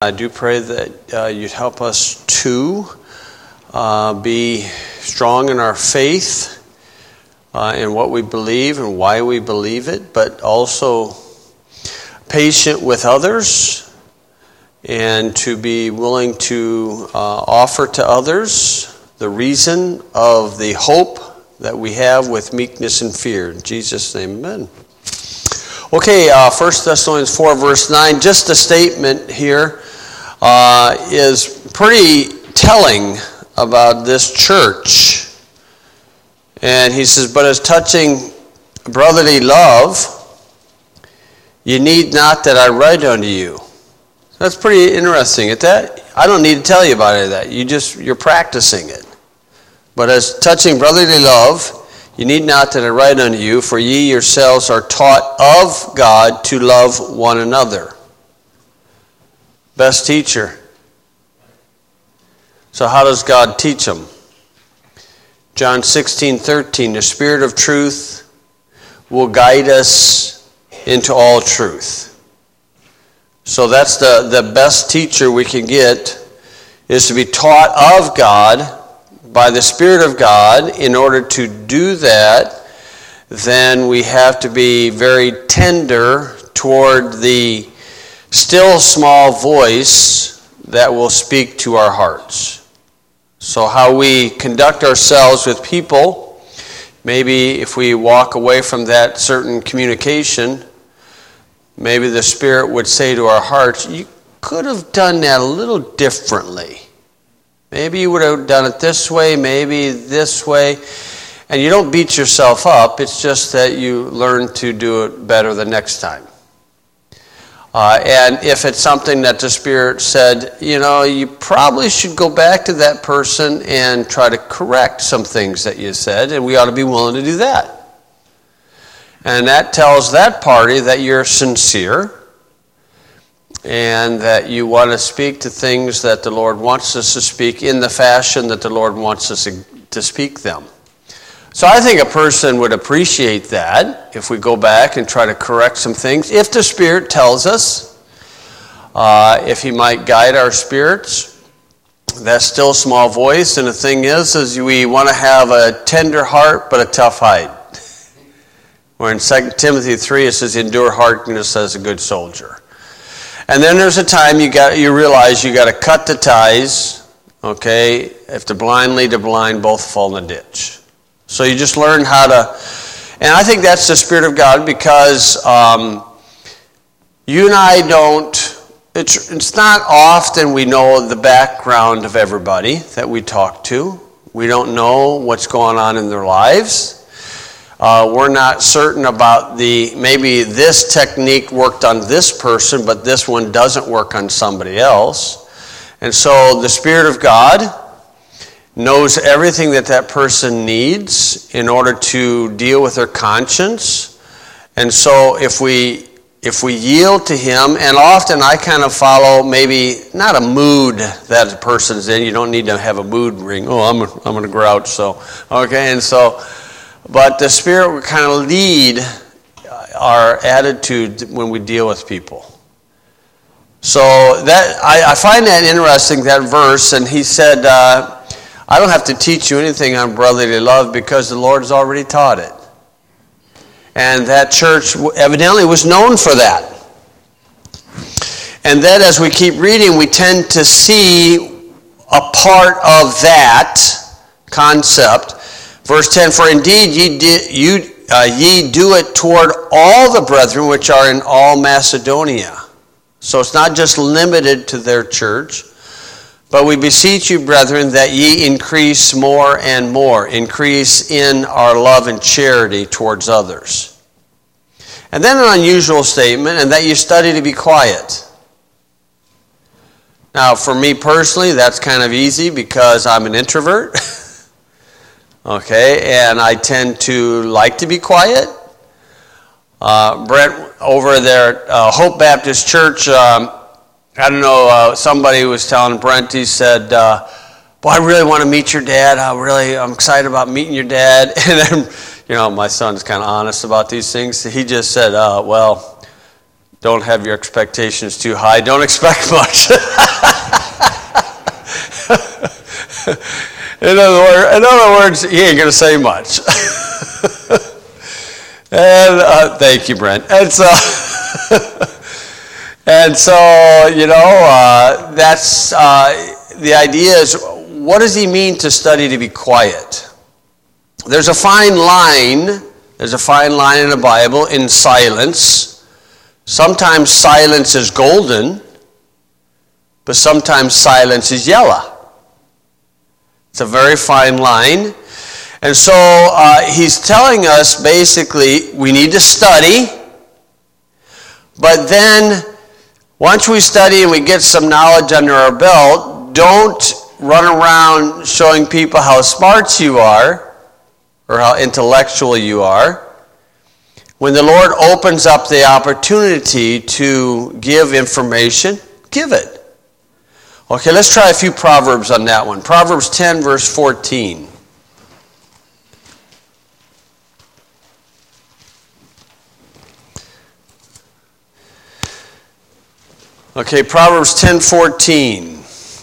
I do pray that you'd help us to be strong in our faith, in what we believe and why we believe it, but also patient with others and to be willing to offer to others the reason of the hope that we have with meekness and fear. In Jesus' name, amen. Okay, 1 Thessalonians 4, verse 9, just a statement here is pretty telling about this church. And he says, but as touching brotherly love, you need not that I write unto you. That's pretty interesting. At that, I don't need to tell you about any of that. You're practicing it. But as touching brotherly love, you need not that I write unto you, for ye yourselves are taught of God to love one another. Best teacher. So how does God teach them? John 16:13, the Spirit of truth will guide us into all truth. So that's the best teacher we can get, is to be taught of God by the Spirit of God. In order to do that, then we have to be very tender toward the still small voice that will speak to our hearts. So how we conduct ourselves with people, maybe if we walk away from that certain communication, maybe the Spirit would say to our hearts, you could have done that a little differently. Maybe you would have done it this way, maybe this way. And you don't beat yourself up. It's just that you learn to do it better the next time. And if it's something that the Spirit said, you probably should go back to that person and try to correct some things that you said, and we ought to be willing to do that. And that tells that party that you're sincere and that you want to speak to things that the Lord wants us to speak in the fashion that the Lord wants us to speak them. So I think a person would appreciate that if we go back and try to correct some things. If the Spirit tells us, if He might guide our spirits, that still small voice. And the thing is we want to have a tender heart but a tough hide. Where in 2 Timothy 3 it says, endure hardness as a good soldier. And then there's a time you realize you got to cut the ties. Okay, if the blind lead the blind, both fall in the ditch. So you just learn how to, and I think that's the Spirit of God, because you and I it's not often we know the background of everybody that we talk to. We don't know what's going on in their lives. We're not certain about maybe this technique worked on this person, but this one doesn't work on somebody else. And so the Spirit of God knows everything that person needs in order to deal with their conscience. And so if we yield to Him, and often I kind of follow maybe not a mood that the person's in. You don't need to have a mood ring. Oh, I'm going to grouch. So, okay, and so, but the Spirit will kind of lead our attitude when we deal with people. So that I find that interesting, that verse. And he said, I don't have to teach you anything on brotherly love because the Lord has already taught it. And that church evidently was known for that. And then as we keep reading, we tend to see a part of that concept. Verse 10, for indeed ye do it toward all the brethren which are in all Macedonia. So it's not just limited to their church. But we beseech you, brethren, that ye increase more and more, increase in our love and charity towards others. And then an unusual statement, and that you study to be quiet. Now, for me personally, that's kind of easy because I'm an introvert. Okay, and I tend to like to be quiet. Brent over there at Hope Baptist Church, I don't know, somebody was telling Brent, he said, boy, I really want to meet your dad. I'm excited about meeting your dad. And then, my son's kind of honest about these things. He just said, well, Don't have your expectations too high. Don't expect much. In other words, he ain't going to say much. And thank you, Brent. And so, that's the idea is, what does he mean to study to be quiet? There's a fine line. There's a fine line in the Bible in silence. Sometimes silence is golden, but sometimes silence is yellow. It's a very fine line. And so he's telling us basically we need to study, but then once we study and we get some knowledge under our belt, don't run around showing people how smart you are or how intellectual you are. When the Lord opens up the opportunity to give information, give it. Okay, let's try a few Proverbs on that one. Proverbs 10, verse 14. Okay, Proverbs 10:14.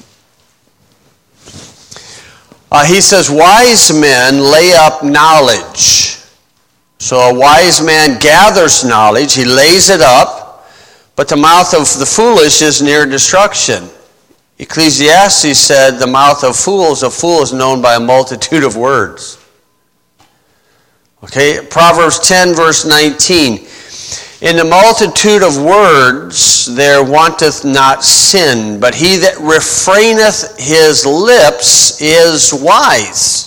He says, wise men lay up knowledge. So a wise man gathers knowledge, he lays it up, but the mouth of the foolish is near destruction. Ecclesiastes said, the mouth of fools, a fool is known by a multitude of words. Okay, Proverbs 10, verse 19. In the multitude of words there wanteth not sin, but he that refraineth his lips is wise.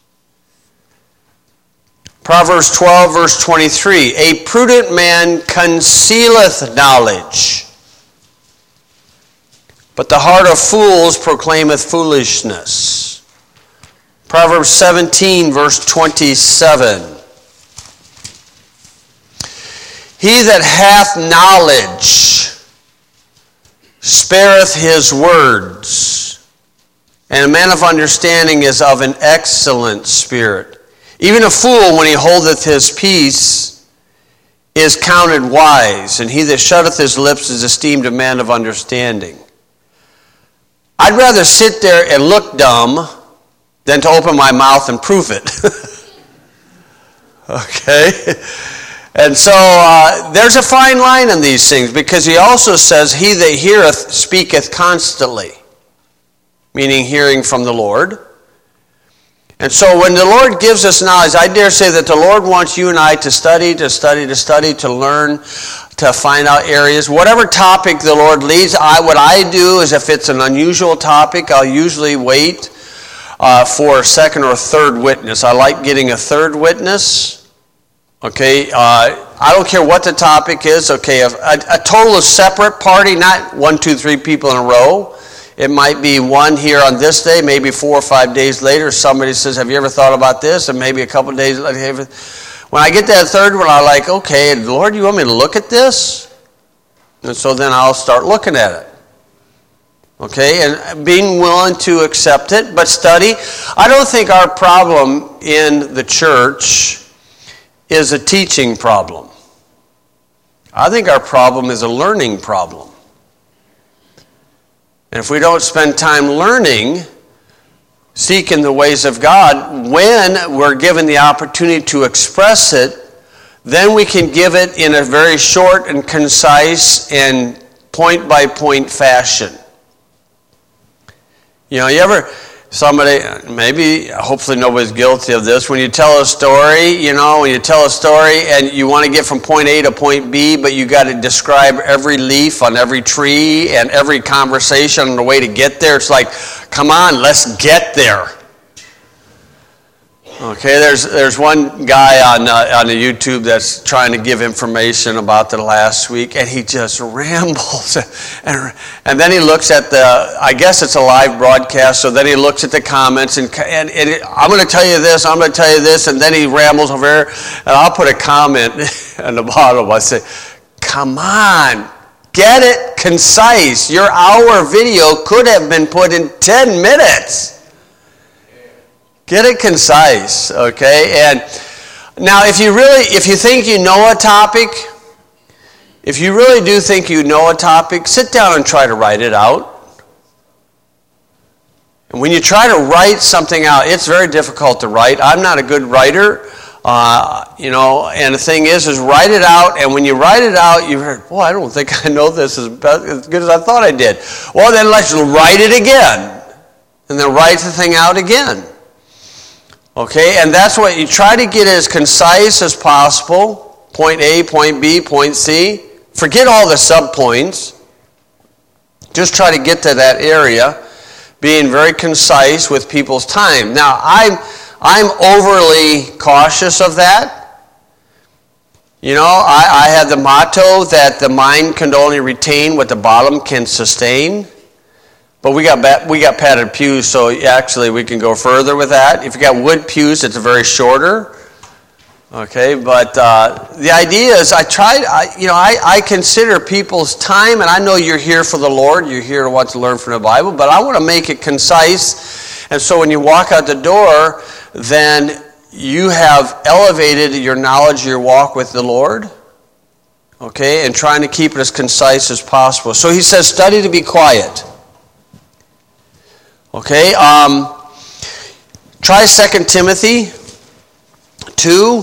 Proverbs 12, verse 23. A prudent man concealeth knowledge, but the heart of fools proclaimeth foolishness. Proverbs 17, verse 27. He that hath knowledge spareth his words, and a man of understanding is of an excellent spirit. Even a fool, when he holdeth his peace, is counted wise, and he that shutteth his lips is esteemed a man of understanding. I'd rather sit there and look dumb than to open my mouth and prove it. Okay? And so there's a fine line in these things, because he also says, he that heareth speaketh constantly, meaning hearing from the Lord. And so when the Lord gives us knowledge, I dare say that the Lord wants you and I to study, to learn, to find out areas. Whatever topic the Lord leads, what I do is, if it's an unusual topic, I'll usually wait for a second or third witness. I like getting a third witness. Okay, I don't care what the topic is. Okay, a total separate party, not 1, 2, 3 people in a row. It might be one here on this day, maybe 4 or 5 days later. Somebody says, have you ever thought about this? And maybe a couple of days later. When I get that third one, I'm like, okay, Lord, you want me to look at this? And so then I'll start looking at it. Okay, and being willing to accept it, but study. I don't think our problem in the church is a teaching problem. I think our problem is a learning problem. And if we don't spend time learning, seeking the ways of God, when we're given the opportunity to express it, then we can give it in a very short and concise and point-by-point fashion. You know, somebody, maybe, hopefully nobody's guilty of this, when you tell a story, and you want to get from point A to point B, but you got to describe every leaf on every tree and every conversation on the way to get there. It's like, come on, let's get there. Okay, there's one guy on the YouTube that's trying to give information about the last week, and he just rambles. And then he looks at I guess it's a live broadcast, so then he looks at the comments, and I'm going to tell you this, I'm going to tell you this, and then he rambles over here, and I'll put a comment in the bottom. I say, come on, get it concise. Your hour video could have been put in 10 minutes. Get it concise, okay? And now if you think you know a topic, if you really do think you know a topic, sit down and try to write it out. And when you try to write something out, it's very difficult to write. I'm not a good writer, and the thing is write it out, and when you write it out, you heard, I don't think I know this as good as I thought I did. Well, then let's write it again, and then write the thing out again. Okay, and that's what you try to get as concise as possible. Point A, point B, point C. Forget all the subpoints. Just try to get to that area, being very concise with people's time. Now, I'm overly cautious of that. I had the motto that the mind can only retain what the bottom can sustain. But we got padded pews, so actually we can go further with that. If you got wood pews, it's very shorter. Okay, but the idea is I consider people's time, and I know you're here for the Lord, you're here to want to learn from the Bible, but I want to make it concise, and so when you walk out the door, then you have elevated your knowledge, your walk with the Lord, okay, and trying to keep it as concise as possible. So he says, study to be quiet. Okay, try 2 Timothy 2.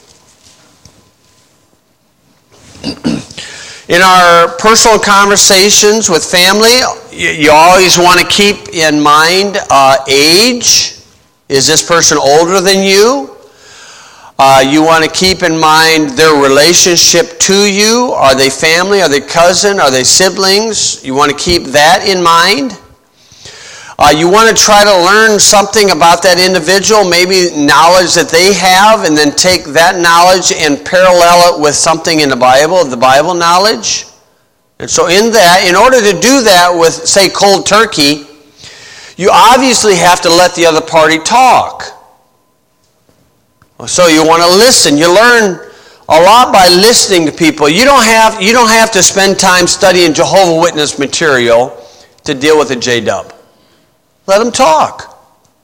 In our personal conversations with family, you always want to keep in mind age. Is this person older than you? You want to keep in mind their relationship to you. Are they family? Are they cousin? Are they siblings? You want to keep that in mind. You want to try to learn something about that individual, maybe knowledge that they have, and then take that knowledge and parallel it with something in the Bible knowledge. And so in order to do that with, say, cold turkey, you obviously have to let the other party talk. So you want to listen. You learn a lot by listening to people. You don't have to spend time studying Jehovah's Witness material to deal with a J-dub. Let them talk.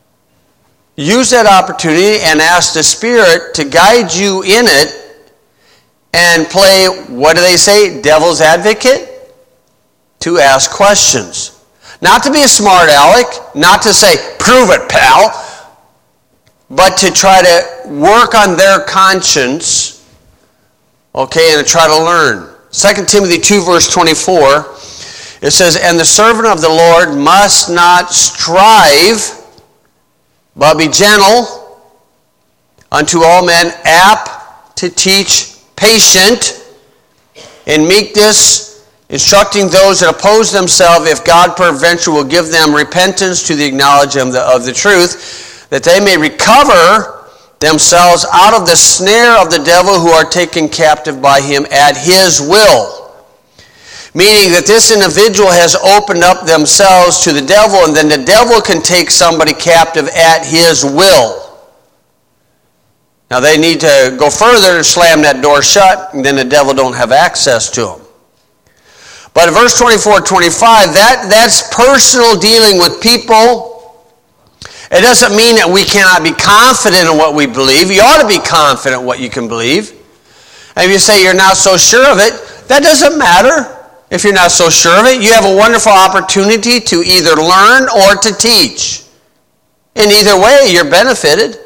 Use that opportunity and ask the Spirit to guide you in it and play, what do they say, devil's advocate? To ask questions. Not to be a smart aleck, not to say, prove it, pal, but to try to work on their conscience, okay, and to try to learn. 2 Timothy 2, verse 24, it says, and the servant of the Lord must not strive, but be gentle unto all men, apt to teach, patient, in meekness, instructing those that oppose themselves, if God peradventure will give them repentance to the acknowledgement of the truth, that they may recover themselves out of the snare of the devil, who are taken captive by him at his will. Meaning that this individual has opened up themselves to the devil, and then the devil can take somebody captive at his will. Now they need to go further and slam that door shut, and then the devil don't have access to them. But in verse 24, 25, that's personal dealing with people. It doesn't mean that we cannot be confident in what we believe. You ought to be confident in what you can believe. And if you say you're not so sure of it, that doesn't matter. If you're not so sure of it, you have a wonderful opportunity to either learn or to teach. In either way, you're benefited.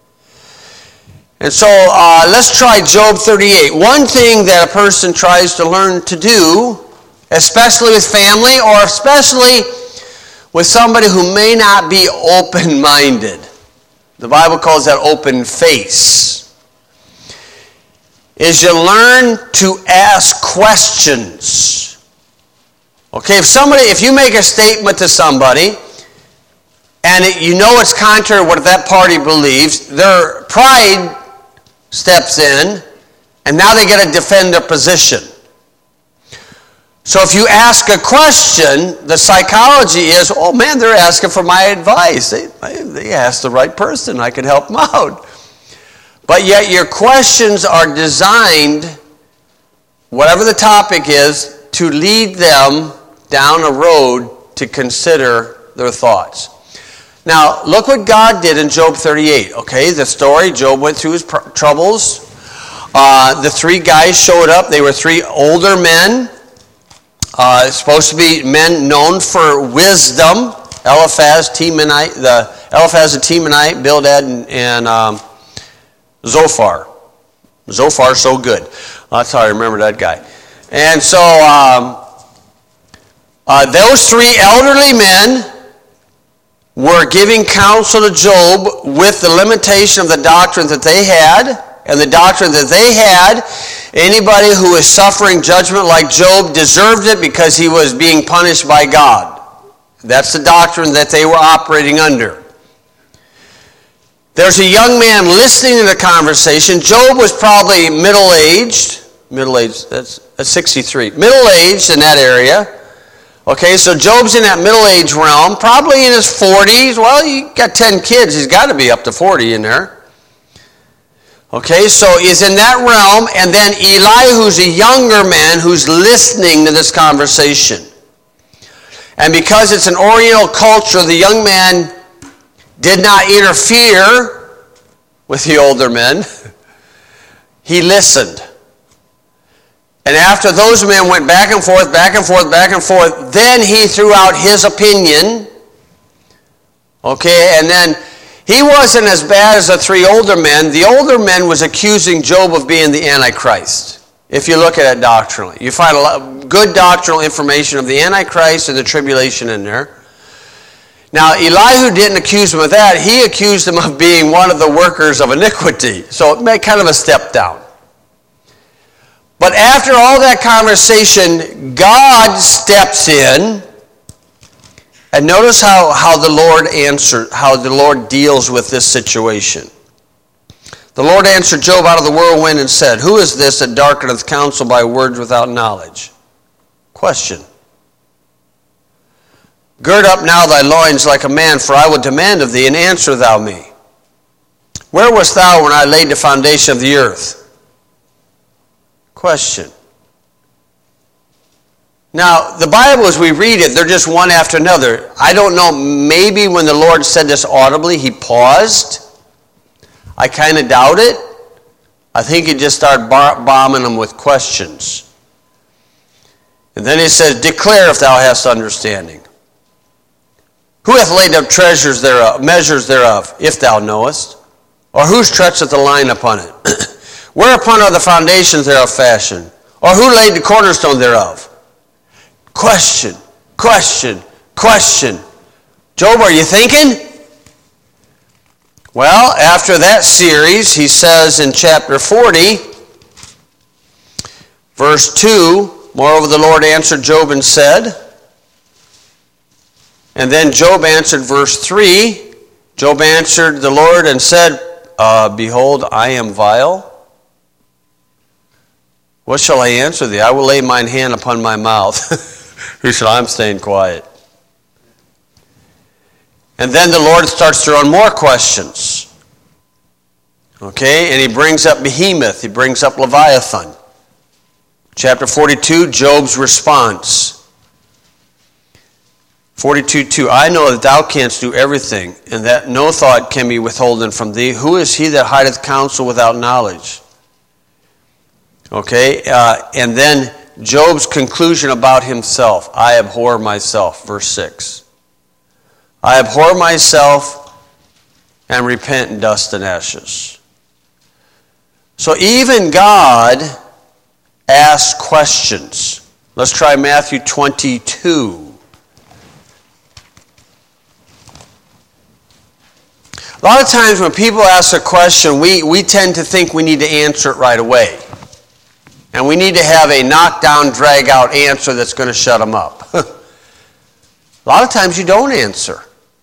And so let's try Job 38. One thing that a person tries to learn to do, especially with family or especially with somebody who may not be open-minded. The Bible calls that open face. Is you learn to ask questions. Okay, if you make a statement to somebody and you know it's contrary to what that party believes, their pride steps in, and now they got to defend their position. So if you ask a question, the psychology is, oh man, they're asking for my advice. They asked the right person. I could help them out. But yet your questions are designed, whatever the topic is, to lead them down a road to consider their thoughts. Now, look what God did in Job 38, okay? The story, Job went through his troubles. The three guys showed up. They were three older men, supposed to be men known for wisdom. Eliphaz, the Temanite, Bildad, and Zophar. Zophar, so good. That's how I remember that guy. And so those three elderly men were giving counsel to Job with the limitation of the doctrine that they had. And the doctrine that they had, anybody who was suffering judgment like Job deserved it because he was being punished by God. That's the doctrine that they were operating under. There's a young man listening to the conversation. Job was probably middle-aged. Middle-aged, that's 63. Middle-aged in that area. Okay, so Job's in that middle-age realm, probably in his 40s. Well, he got 10 kids. He's got to be up to 40 in there. Okay, so he's in that realm. And then Eli, who's a younger man, who's listening to this conversation. And because it's an Oriental culture, the young man did not interfere with the older men. He listened. And after those men went back and forth, back and forth, back and forth, then he threw out his opinion. Okay, and then he wasn't as bad as the three older men. The older men was accusing Job of being the Antichrist. If you look at it doctrinally, you find a lot of good doctrinal information of the Antichrist and the tribulation in there. Now, Elihu didn't accuse him of that. He accused him of being one of the workers of iniquity. So it made kind of a step down. But after all that conversation, God steps in. And notice how the Lord answered, how the Lord deals with this situation. The Lord answered Job out of the whirlwind and said, "Who is this that darkeneth counsel by words without knowledge?" Question. "Gird up now thy loins like a man, for I will demand of thee, and answer thou me. Where wast thou when I laid the foundation of the earth?" Question. Now, the Bible, as we read it, they're just one after another. I don't know, maybe when the Lord said this audibly, he paused. I kind of doubt it. I think he just started bombing them with questions. And then he says, "Declare if thou hast understanding. Who hath laid up treasures thereof, measures thereof, if thou knowest? Or who stretcheth the line upon it? Whereupon are the foundations thereof fashioned? Or who laid the cornerstone thereof?" Question, question, question. Job, are you thinking? Well, after that series, he says in chapter 40, verse 2, "Moreover the Lord answered Job and said," and then Job answered, verse 3, Job answered the Lord and said, "Behold, I am vile. What shall I answer thee? I will lay mine hand upon my mouth." He said, "I'm staying quiet." And then the Lord starts throwing more questions. Okay, and he brings up Behemoth. He brings up Leviathan. Chapter 42, Job's response. 42:2, "I know that thou canst do everything, and that no thought can be withholden from thee. Who is he that hideth counsel without knowledge?" Okay, and then Job's conclusion about himself. "I abhor myself," verse 6. "I abhor myself and repent in dust and ashes." So even God asks questions. Let's try Matthew 22. A lot of times when people ask a question, we tend to think we need to answer it right away. And we need to have a knockdown, drag-out answer that's going to shut them up. A lot of times you don't answer.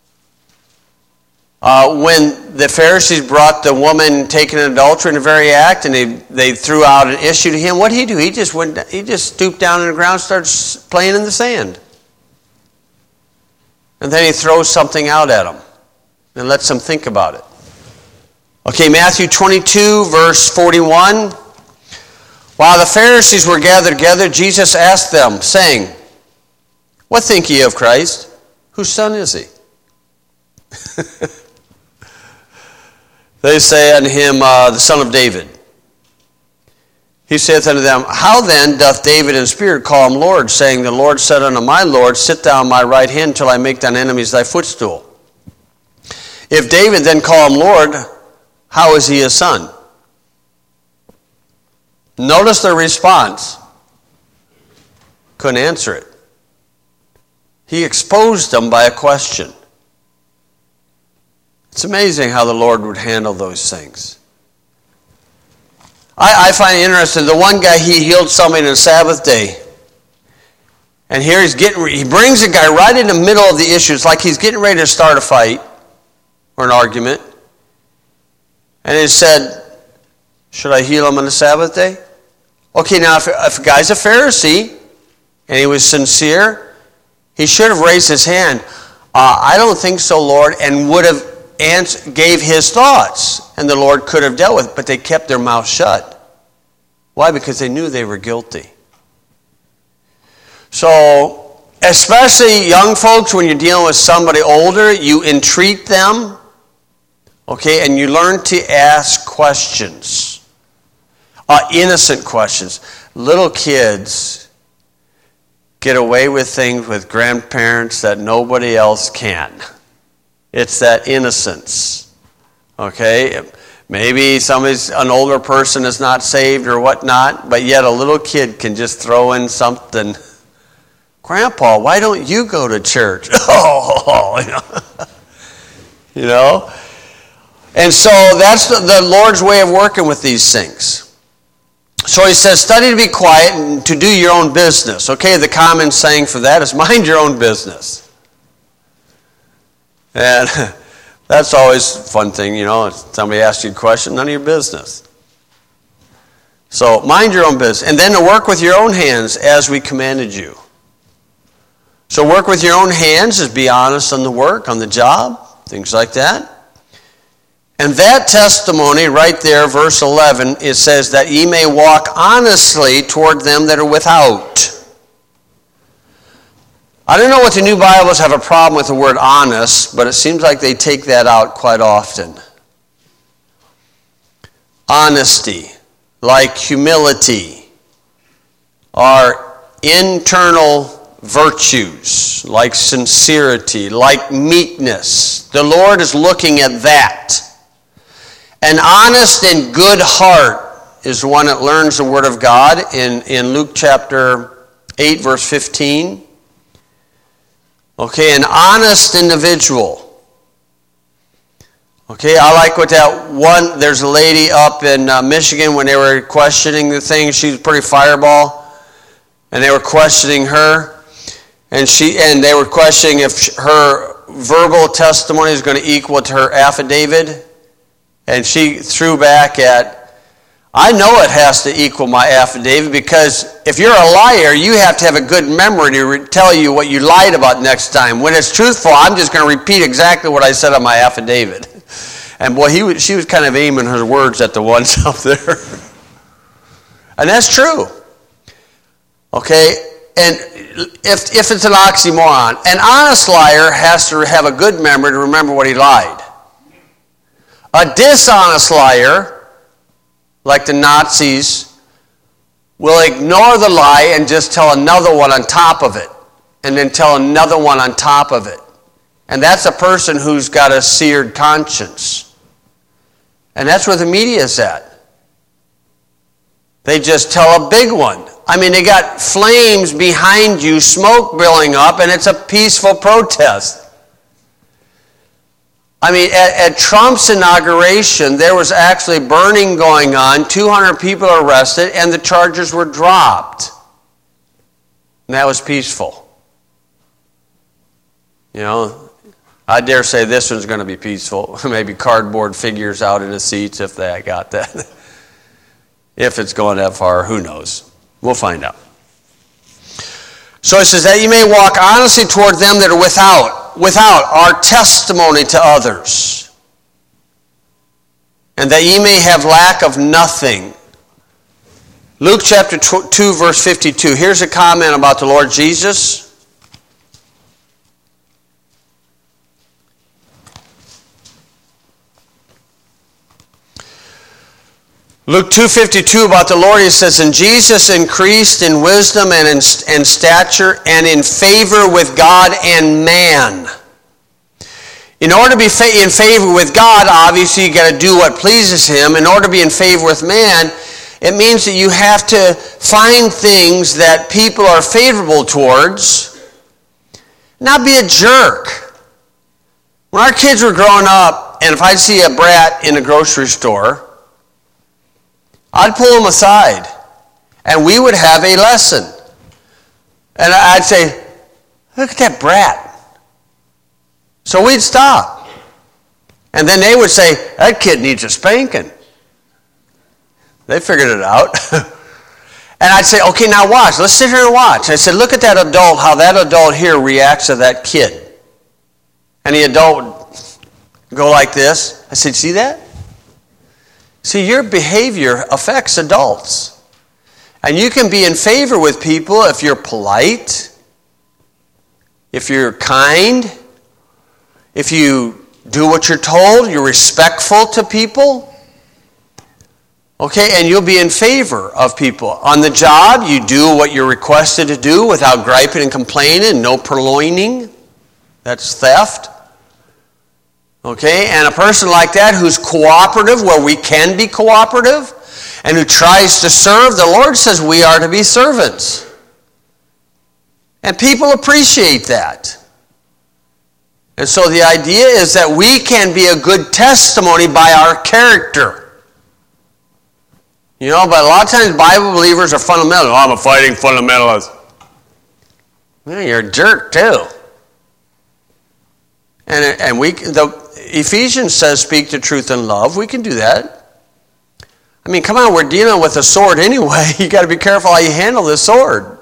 When the Pharisees brought the woman taken in adultery in the very act, and they threw out an issue to him, what did he do? He just stooped down on the ground and started playing in the sand. And then he throws something out at them and lets them think about it. Okay, Matthew 22, verse 41. "While the Pharisees were gathered together, Jesus asked them, saying, What think ye of Christ? Whose son is he?" They say unto him, "The son of David." He saith unto them, How then doth David in spirit call him Lord, saying, The Lord said unto my Lord, Sit thou on my right hand till I make thine enemies thy footstool. If David then call him Lord, how is he his son? Notice their response. Couldn't answer it. He exposed them by a question. It's amazing how the Lord would handle those things. I find it interesting. The one guy, he healed somebody on the Sabbath day. And here he brings a guy right in the middle of the issue. It's like he's getting ready to start a fight or an argument. And he said, should I heal him on the Sabbath day? Okay, now if a guy's a Pharisee and he was sincere, he should have raised his hand. I don't think so, Lord, and would have gave his thoughts, and the Lord could have dealt with it, but they kept their mouth shut. Why? Because they knew they were guilty. So, especially young folks, when you're dealing with somebody older, you entreat them, okay, and you learn to ask questions, innocent questions. Little kids get away with things with grandparents that nobody else can. It's that innocence, okay? Maybe an older person is not saved or whatnot, but yet a little kid can just throw in something. Grandpa, why don't you go to church? You know? And so that's the Lord's way of working with these things. So he says, study to be quiet and to do your own business. Okay, the common saying for that is mind your own business. And that's always a fun thing, you know. If somebody asks you a question, none of your business. So mind your own business. And then to work with your own hands as we commanded you. So work with your own hands is be honest on the work, on the job, things like that. And that testimony right there, verse 11, it says that ye may walk honestly toward them that are without. I don't know what the New Bibles have a problem with the word honest, but it seems like they take that out quite often. Honesty, like humility, are internal virtues, like sincerity, like meekness. The Lord is looking at that. An honest and good heart is one that learns the Word of God in Luke chapter 8, verse 15. Okay, an honest individual. Okay, I like what that one, there's a lady up in Michigan when they were questioning the thing. She was pretty fireball. And they were questioning her. And they were questioning if her verbal testimony is going to equal to her affidavit. And she threw back at, I know it has to equal my affidavit, because if you're a liar, you have to have a good memory to tell you what you lied about next time. When it's truthful, I'm just going to repeat exactly what I said on my affidavit. And boy, she was kind of aiming her words at the ones up there. And that's true. Okay? And if it's an oxymoron, an honest liar has to have a good memory to remember what he lied. A dishonest liar, like the Nazis, will ignore the lie and just tell another one on top of it, and then tell another one on top of it. And that's a person who's got a seared conscience. And that's where the media is at. They just tell a big one. I mean, they got flames behind you, smoke billowing up, and it's a peaceful protest. I mean, at Trump's inauguration, there was actually burning going on, 200 people arrested, and the charges were dropped. And that was peaceful. You know, I dare say this one's going to be peaceful. Maybe cardboard figures out in the seats if they got that. If it's going that far, who knows? We'll find out. So it says that you may walk honestly toward them that are without our testimony to others, and that ye may have lack of nothing. Luke chapter 2, verse 52. Here's a comment about the Lord Jesus. Luke 2:52 about the Lord, he says, and Jesus increased in wisdom and in stature and in favor with God and man. In order to be in favor with God, obviously you got to do what pleases him. In order to be in favor with man, it means that you have to find things that people are favorable towards, not be a jerk. When our kids were growing up, and if I'd see a brat in a grocery store, I'd pull them aside, and we would have a lesson. And I'd say, look at that brat. So we'd stop. And then they would say, that kid needs a spanking. They figured it out. And I'd say, okay, now watch. Let's sit here and watch. I said, look at that adult, how that adult here reacts to that kid. And the adult would go like this. I said, see that? See, your behavior affects adults. And you can be in favor with people if you're polite, if you're kind, if you do what you're told, you're respectful to people. Okay, and you'll be in favor of people. On the job, you do what you're requested to do without griping and complaining, no purloining. That's theft. Okay, and a person like that who's cooperative, where we can be cooperative, and who tries to serve, the Lord says we are to be servants. And people appreciate that. And so the idea is that we can be a good testimony by our character. You know, but a lot of times Bible believers are fundamental. Oh, I'm a fighting fundamentalist. Yeah, you're a jerk too. And Ephesians says speak the truth in love. We can do that. I mean, come on, we're dealing with a sword anyway. You got to be careful how you handle this sword.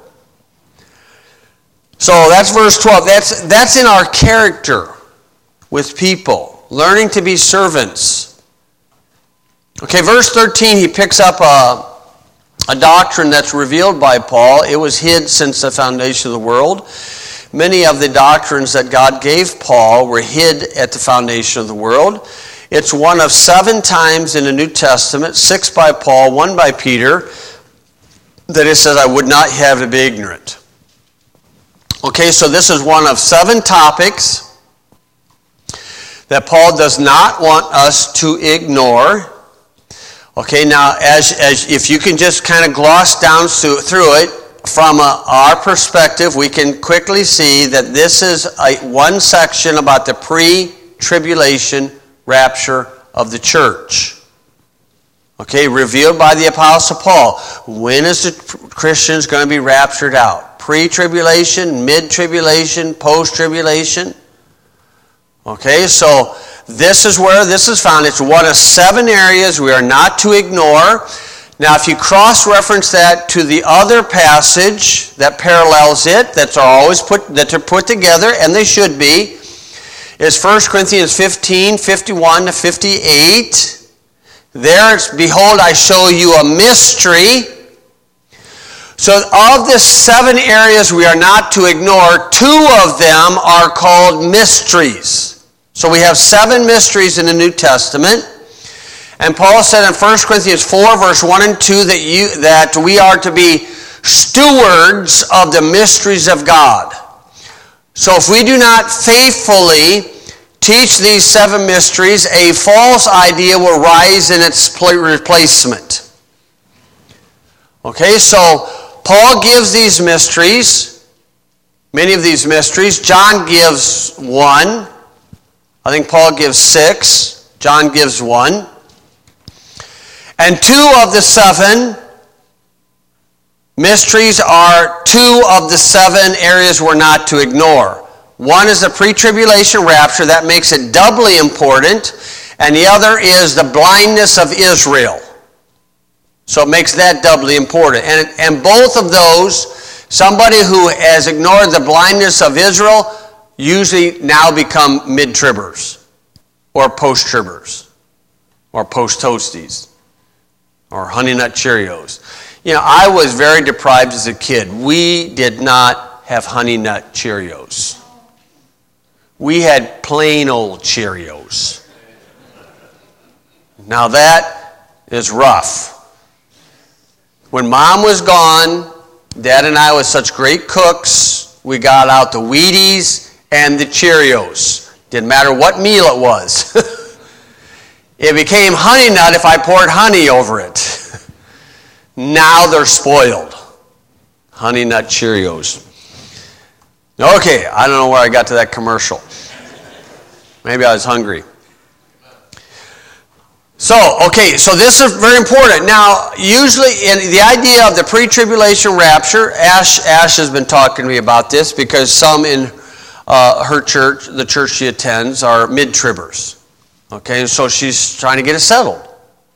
So that's verse 12. That's in our character with people. Learning to be servants. Okay, verse 13, he picks up a doctrine that's revealed by Paul. It was hid since the foundation of the world. Many of the doctrines that God gave Paul were hid at the foundation of the world. It's one of 7 times in the New Testament, 6 by Paul, 1 by Peter, that it says, I would not have to be ignorant. Okay, so this is one of 7 topics that Paul does not want us to ignore. Okay, now as if you can just kind of gloss down through it, from our perspective, we can quickly see that this is one section about the pre-tribulation rapture of the church. Okay, revealed by the Apostle Paul. When is the Christians going to be raptured out? Pre-tribulation, mid-tribulation, post-tribulation? Okay, so this is where this is found. It's one of 7 areas we are not to ignore. Now, if you cross-reference that to the other passage that parallels it, that are put together, and they should be, is 1 Corinthians 15, 51 to 58. There it's, behold, I show you a mystery. So of the 7 areas we are not to ignore, 2 of them are called mysteries. So we have 7 mysteries in the New Testament. And Paul said in 1 Corinthians 4, verse 1 and 2, that we are to be stewards of the mysteries of God. So if we do not faithfully teach these 7 mysteries, a false idea will rise in its replacement. Okay, so Paul gives these mysteries, many of these mysteries. John gives 1. I think Paul gives 6. John gives 1. And 2 of the 7 mysteries are 2 of the 7 areas we're not to ignore. One is the pre-tribulation rapture. That makes it doubly important. And the other is the blindness of Israel. So it makes that doubly important. And both of those, somebody who has ignored the blindness of Israel usually now become mid-tribbers or post-tribbers or post-toasties or Honey Nut Cheerios. You know, I was very deprived as a kid. We did not have Honey Nut Cheerios. We had plain old Cheerios. Now that is rough. When Mom was gone, Dad and I were such great cooks, we got out the Wheaties and the Cheerios. Didn't matter what meal it was. It became Honey Nut if I poured honey over it. Now they're spoiled. Honey Nut Cheerios. Okay, I don't know where I got to that commercial. Maybe I was hungry. So this is very important. Now, usually, in the idea of the pre-tribulation rapture, Ash has been talking to me about this because some in her church, the church she attends, are mid-tribbers. Okay, and so she's trying to get it settled.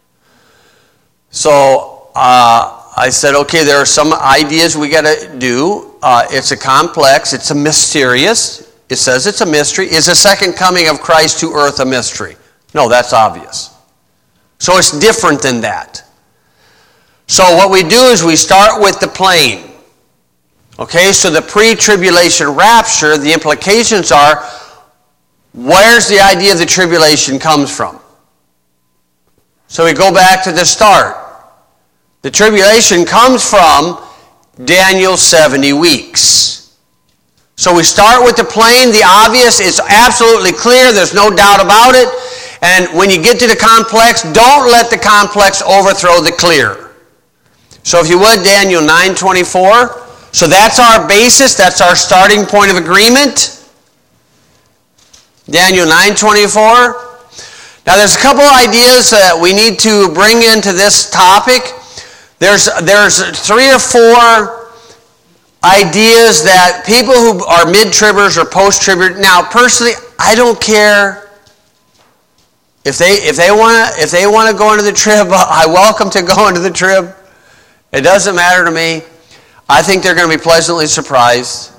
So I said, okay, there are some ideas we got to do. It's a complex. It's a mysterious. It says it's a mystery. Is the second coming of Christ to earth a mystery? No, that's obvious. So it's different than that. So what we do is we start with the plain. Okay, so the pre-tribulation rapture, the implications are, where's the idea of the tribulation comes from? So we go back to the start. The tribulation comes from Daniel's 70 weeks. So we start with the plain, the obvious. It's absolutely clear. There's no doubt about it. And when you get to the complex, don't let the complex overthrow the clear. So if you would, Daniel 9:24. So that's our basis. That's our starting point of agreement. Daniel 9:24. Now there's a couple ideas that we need to bring into this topic. There's 3 or 4 ideas that people who are mid-tribbers or post-tribbers. Now personally, I don't care. If they want to go into the trib, I welcome to go into the trib. It doesn't matter to me. I think they're going to be pleasantly surprised.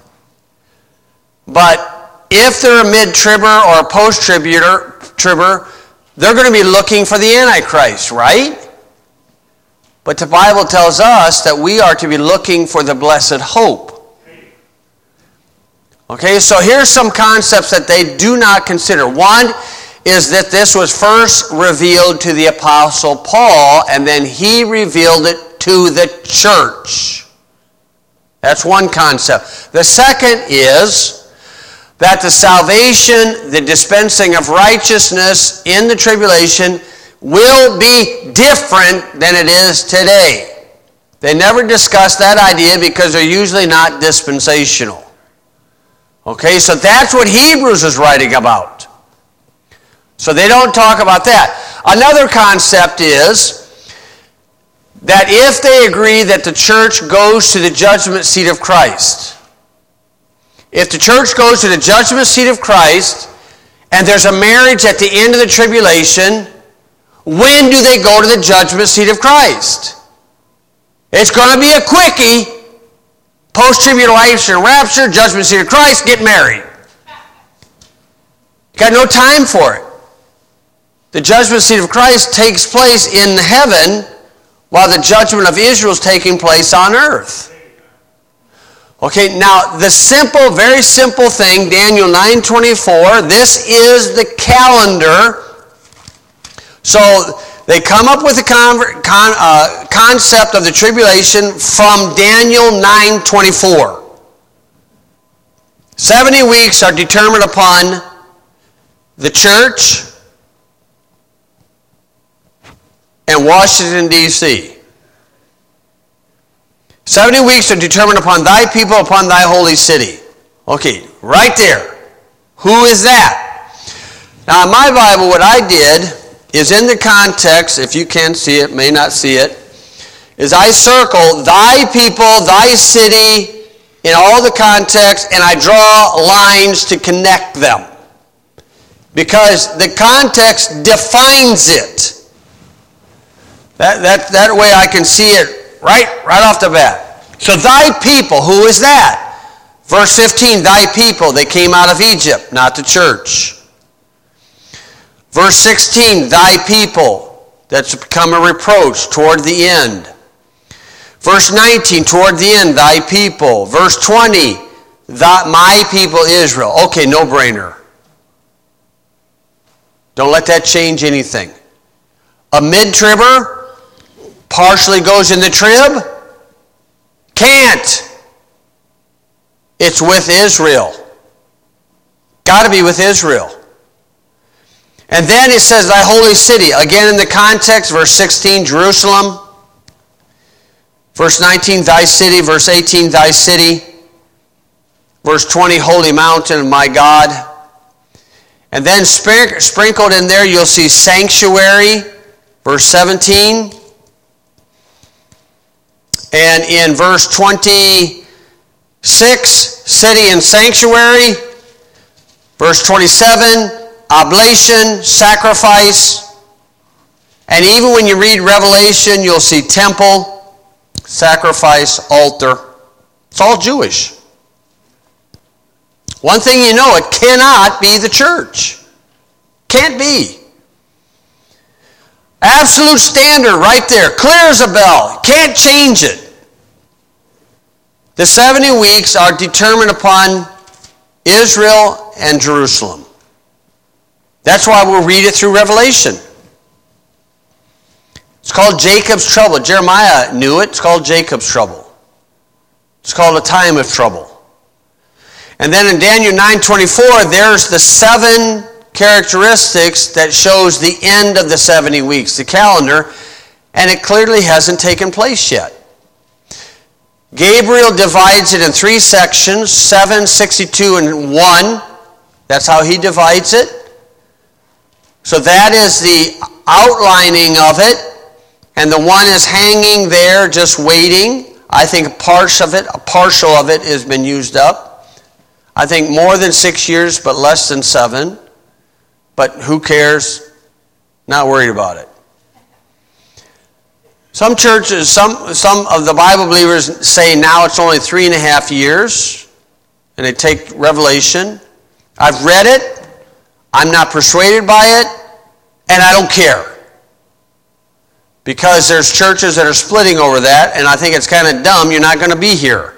But if they're a mid-tribber or a post-tribber, they're going to be looking for the Antichrist, right? But the Bible tells us that we are to be looking for the blessed hope. Okay, so here's some concepts that they do not consider. One is that this was first revealed to the Apostle Paul, and then he revealed it to the church. That's one concept. The second is that the salvation, the dispensing of righteousness in the tribulation will be different than it is today. They never discuss that idea because they're usually not dispensational. Okay, so that's what Hebrews is writing about. So they don't talk about that. Another concept is that if they agree that the church goes to the judgment seat of Christ, if the church goes to the judgment seat of Christ and there's a marriage at the end of the tribulation, when do they go to the judgment seat of Christ? It's going to be a quickie. Post-tribulation rapture, judgment seat of Christ, get married. You got no time for it. The judgment seat of Christ takes place in heaven while the judgment of Israel is taking place on earth. Okay, now the simple, very simple thing, Daniel 9:24, this is the calendar. So they come up with the concept of the tribulation from Daniel 9:24. 70 weeks are determined upon the church and Washington, D.C. 70 weeks are determined upon thy people, upon thy holy city. Okay, right there. Who is that? Now, in my Bible, what I did is in the context, if you can see it, may not see it, is I circle thy people, thy city, in all the context, and I draw lines to connect them. Because the context defines it. That way I can see it right off the bat. So thy people, who is that? Verse 15, thy people, they came out of Egypt, not the church. Verse 16, thy people, that's become a reproach toward the end. Verse 19, toward the end, thy people. Verse 20, my people Israel. Okay, no-brainer. Don't let that change anything. A mid-tribber, partially goes in the trib? Can't. It's with Israel. Got to be with Israel. And then it says, thy holy city. Again in the context, verse 16, Jerusalem. Verse 19, thy city. Verse 18, thy city. Verse 20, holy mountain, my God. And then sprinkled in there, you'll see sanctuary. Verse 17. And in verse 26, city and sanctuary. Verse 27, oblation, sacrifice. And even when you read Revelation, you'll see temple, sacrifice, altar. It's all Jewish. One thing you know, it cannot be the church. Can't be. Absolute standard right there, clear as a bell. Can't change it. The 70 weeks are determined upon Israel and Jerusalem. That's why we'll read it through Revelation. It's called Jacob's trouble. Jeremiah knew it. It's called Jacob's trouble. It's called a time of trouble. And then in Daniel 9:24, there's the 7 characteristics that shows the end of the 70 weeks, the calendar, and it clearly hasn't taken place yet. Gabriel divides it in 3 sections, 7, 62, and 1. That's how he divides it. So that is the outlining of it, and the 1 is hanging there just waiting. I think a partial of it has been used up. I think more than 6 years, but less than 7. But who cares? Not worried about it. Some churches, some of the Bible believers say now it's only 3.5 years, and they take Revelation. I've read it. I'm not persuaded by it, and I don't care. Because there's churches that are splitting over that, and I think it's kind of dumb. You're not going to be here.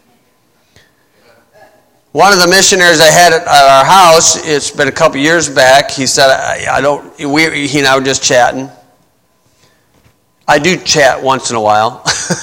One of the missionaries I had at our house, it's been a couple years back, he said, he and I were just chatting. I do chat once in a while.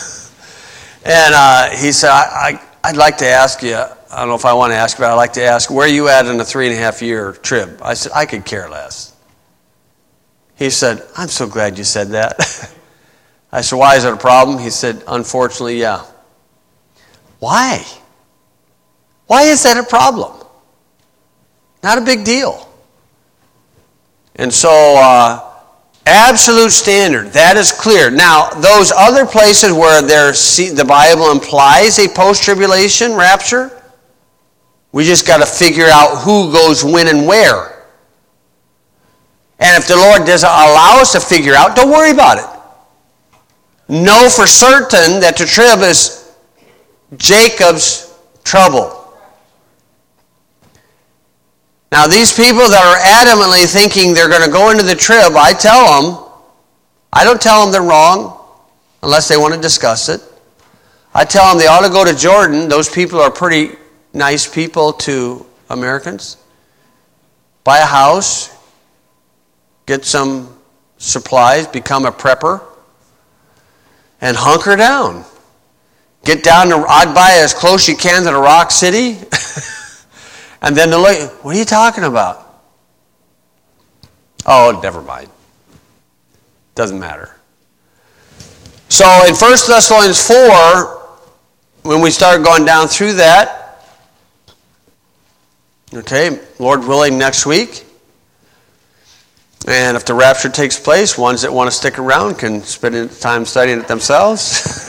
And he said, I'd like to ask you, I don't know if I want to ask, but I'd like to ask, where are you at in a 3.5-year trib? I said, I could care less. He said, I'm so glad you said that. I said, why, is it a problem? He said, unfortunately, yeah. Why? Why is that a problem? Not a big deal. And so, absolute standard, that is clear. Now, those other places where the Bible implies a post-tribulation rapture, we just got to figure out who goes when and where. And if the Lord doesn't allow us to figure out, don't worry about it. Know for certain that the trib is Jacob's trouble. Now, these people that are adamantly thinking they're going to go into the trib, I don't tell them they're wrong unless they want to discuss it. I tell them they ought to go to Jordan. Those people are pretty nice people to Americans. Buy a house, get some supplies, become a prepper, and hunker down. Get down to, I'd buy as close you can to the Rock City. And then what are you talking about? Oh, never mind. Doesn't matter. So in 1 Thessalonians 4, when we start going down through that, okay, Lord willing, next week. And if the rapture takes place, ones that want to stick around can spend time studying it themselves.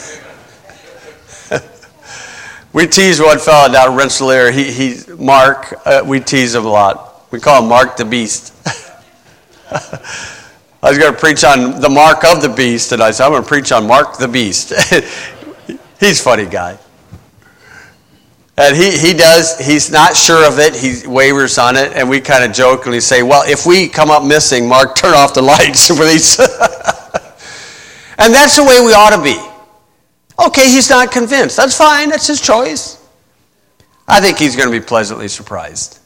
We tease one fellow down in Rensselaer. Mark, we tease him a lot. We call him Mark the Beast. I was going to preach on the mark of the beast, and I said, I'm going to preach on Mark the Beast. He's a funny guy. And he's not sure of it. He wavers on it, and we kind of jokingly say, well, if we come up missing, Mark, turn off the lights for these. And that's the way we ought to be. Okay, he's not convinced. That's fine. That's his choice. I think he's going to be pleasantly surprised.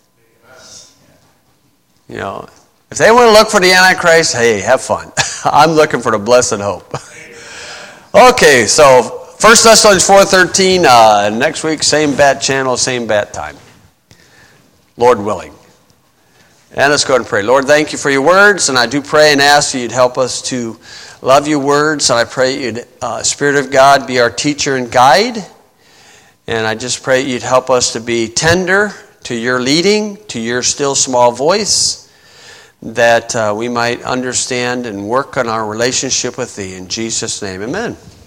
You know, if they want to look for the Antichrist, hey, have fun. I'm looking for the blessed hope. Okay, so 1 Thessalonians 4:13, next week, same bat channel, same bat time. Lord willing. And let's go ahead and pray. Lord, thank you for your words, and I do pray and ask you'd help us to love your words, and I pray you'd, Spirit of God, be our teacher and guide, and I just pray you'd help us to be tender to your leading, to your still small voice, that we might understand and work on our relationship with thee. In Jesus' name, amen.